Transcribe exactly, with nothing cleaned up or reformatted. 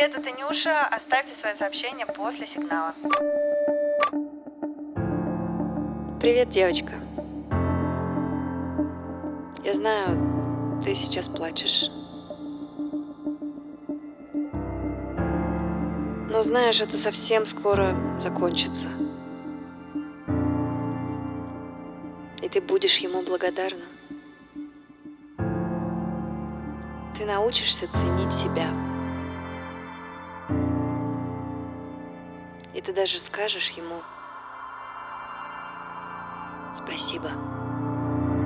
Привет, это Нюша. Оставьте свое сообщение после сигнала. Привет, девочка. Я знаю, ты сейчас плачешь. Но знаешь, это совсем скоро закончится. И ты будешь ему благодарна. Ты научишься ценить себя. И ты даже скажешь ему спасибо.